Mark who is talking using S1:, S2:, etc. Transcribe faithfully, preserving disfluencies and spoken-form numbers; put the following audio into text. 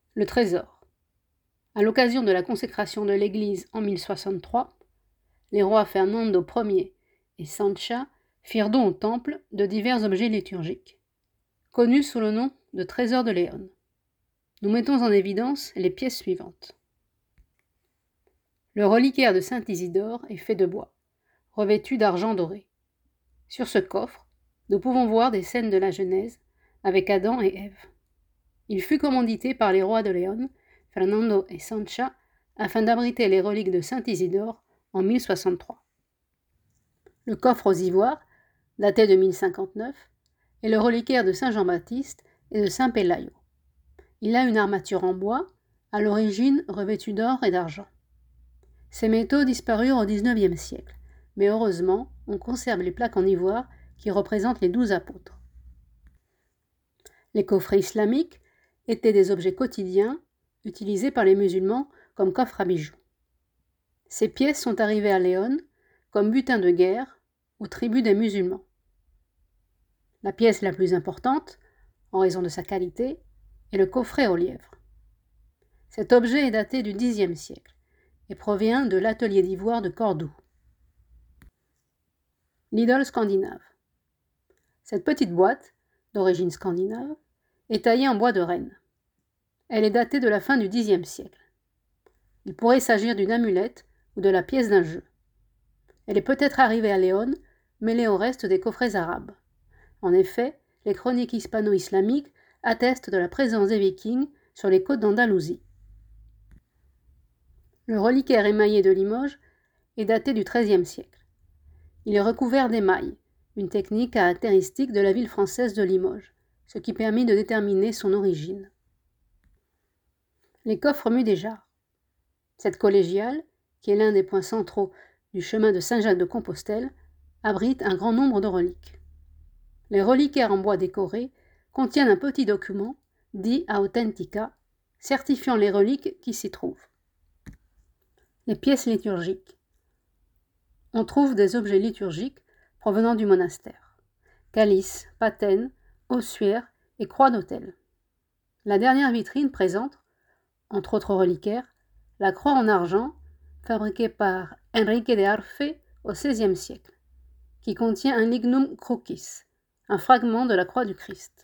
S1: Le trésor. À l'occasion de la consécration de l'église en mille soixante-trois, les rois Fernando Ier et Sancha firent don au temple de divers objets liturgiques, connus sous le nom de trésor de Léon. Nous mettons en évidence les pièces suivantes. Le reliquaire de saint Isidore est fait de bois, revêtu d'argent doré. Sur ce coffre, nous pouvons voir des scènes de la Genèse avec Adam et Ève. Il fut commandité par les rois de Léon, Fernando et Sancha, afin d'abriter les reliques de saint Isidore en mille soixante-trois. Le coffre aux ivoires, daté de mille cinquante-neuf, est le reliquaire de saint Jean-Baptiste et de saint Pélayo. Il a une armature en bois, à l'origine revêtue d'or et d'argent. Ces métaux disparurent au dix-neuvième siècle, mais heureusement, on conserve les plaques en ivoire qui représentent les douze apôtres. Les coffrets islamiques étaient des objets quotidiens utilisés par les musulmans comme coffres à bijoux. Ces pièces sont arrivées à Léon comme butin de guerre ou tribut des musulmans. La pièce la plus importante, en raison de sa qualité, est le coffret au lièvre. Cet objet est daté du dixième siècle et provient de l'atelier d'ivoire de Cordoue. L'idole scandinave. Cette petite boîte, d'origine scandinave, est taillée en bois de renne. Elle est datée de la fin du dixième siècle. Il pourrait s'agir d'une amulette ou de la pièce d'un jeu. Elle est peut-être arrivée à Léon, mêlée au reste des coffrets arabes. En effet, les chroniques hispano-islamiques attestent de la présence des Vikings sur les côtes d'Andalousie. Le reliquaire émaillé de Limoges est daté du treizième siècle. Il est recouvert d'émail, une technique caractéristique de la ville française de Limoges, ce qui permit de déterminer son origine. Les coffres mudéjars. Cette collégiale, qui est l'un des points centraux du chemin de Saint-Jacques-de-Compostelle, abrite un grand nombre de reliques. Les reliquaires en bois décorés contiennent un petit document, dit Authentica, certifiant les reliques qui s'y trouvent. Les pièces liturgiques. On trouve des objets liturgiques provenant du monastère. Calices, patènes, ossuaires et croix d'autel. La dernière vitrine présente, entre autres reliquaires, la croix en argent fabriquée par Enrique de Arfe au seizième siècle, qui contient un lignum crucis, un fragment de la croix du Christ.